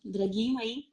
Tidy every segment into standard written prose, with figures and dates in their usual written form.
Дорогие мои,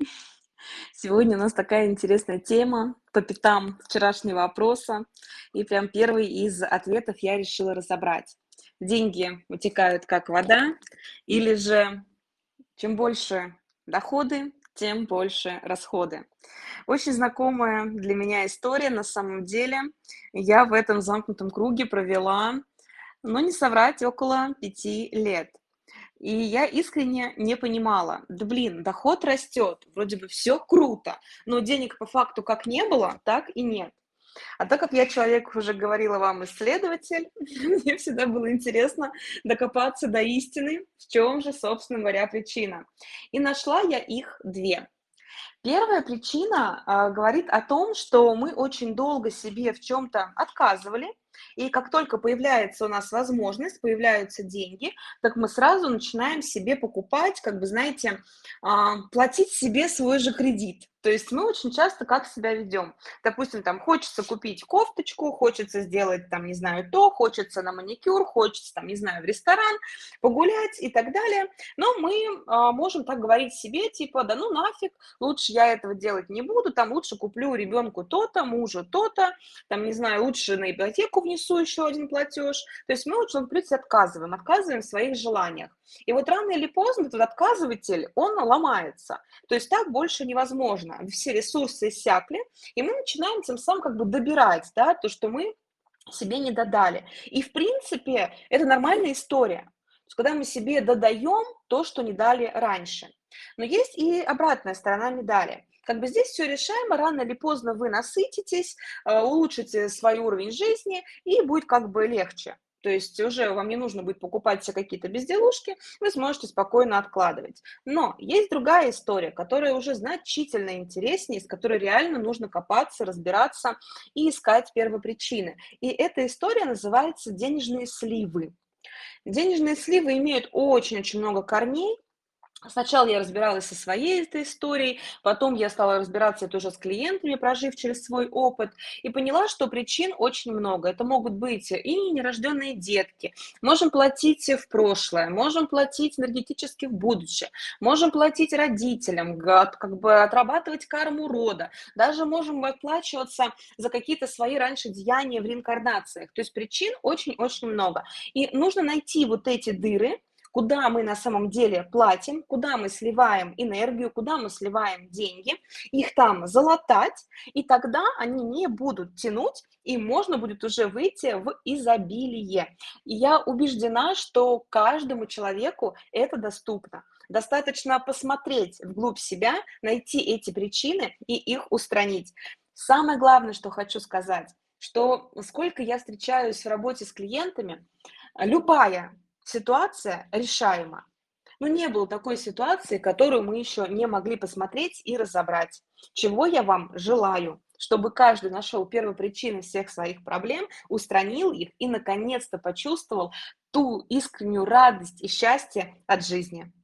сегодня у нас такая интересная тема по пятам вчерашнего опроса. И прям первый из ответов я решила разобрать. Деньги утекают как вода, или же чем больше доходы, тем больше расходы. Очень знакомая для меня история на самом деле. Я в этом замкнутом круге провела, но не соврать, около 5 лет. И я искренне не понимала: да блин, доход растет, вроде бы все круто, но денег по факту как не было, так и нет. А так как я человек, уже говорила вам, исследователь, мне всегда было интересно докопаться до истины, в чем же, собственно говоря, причина. И нашла я их две. Первая причина, говорит о том, что мы очень долго себе в чем то отказывали, и как только появляется у нас возможность, появляются деньги, так мы сразу начинаем себе покупать, как бы, знаете, платить себе свой же кредит. То есть мы очень часто как себя ведем? Допустим, там хочется купить кофточку, хочется сделать там, не знаю, то, хочется на маникюр, хочется там, не знаю, в ресторан погулять и так далее. Но мы, можем так говорить себе, типа: "Да ну нафиг, лучше я этого делать не буду, там лучше куплю ребенку то-то, мужу то-то, там, не знаю, лучше на ипотеку внесу еще один платеж". То есть мы очень, в принципе, отказываем в своих желаниях. И вот рано или поздно этот отказыватель, он ломается. То есть так больше невозможно. Все ресурсы иссякли, и мы начинаем тем самым как бы добирать, да, то, что мы себе не додали. И, в принципе, это нормальная история. То есть когда мы себе додаем то, что не дали раньше. Но есть и обратная сторона медали. Как бы здесь все решаемо, рано или поздно вы насытитесь, улучшите свой уровень жизни, и будет как бы легче. То есть уже вам не нужно будет покупать все какие-то безделушки, вы сможете спокойно откладывать. Но есть другая история, которая уже значительно интереснее, с которой реально нужно копаться, разбираться и искать первопричины. И эта история называется денежные сливы. Денежные сливы имеют очень-очень много корней. Сначала я разбиралась со своей этой историей, потом я стала разбираться это уже с клиентами, прожив через свой опыт, и поняла, что причин очень много. Это могут быть и нерожденные детки, можем платить в прошлое, можем платить энергетически в будущее, можем платить родителям, как бы отрабатывать карму рода, даже можем отплачиваться за какие-то свои раньше деяния в реинкарнациях. То есть причин очень-очень много. И нужно найти вот эти дыры, куда мы на самом деле платим, куда мы сливаем энергию, куда мы сливаем деньги, их там залатать, и тогда они не будут тянуть, и можно будет уже выйти в изобилие. И я убеждена, что каждому человеку это доступно. Достаточно посмотреть вглубь себя, найти эти причины и их устранить. Самое главное, что хочу сказать, что сколько я встречаюсь в работе с клиентами, любая ситуация решаема. Но не было такой ситуации, которую мы еще не могли посмотреть и разобрать. Чего я вам желаю, чтобы каждый нашел первопричины всех своих проблем, устранил их и наконец-то почувствовал ту искреннюю радость и счастье от жизни.